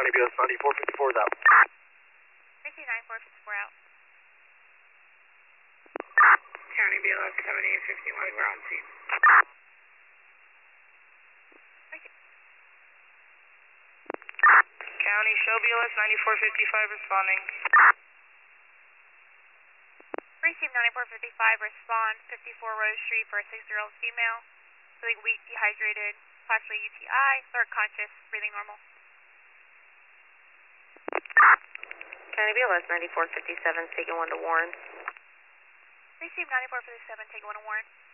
County BLS 9454 is out. Receive 9454 out. County BLS 7851, we're on scene. County Show BLS 9455 responding. Receive 9455, respond 54 Rose Street for a 6-year-old female, feeling weak, dehydrated, possibly UTI, third conscious, breathing normal. County BLS 9457, taking 1 to Warren. Receive 9457, taking 1 to Warren.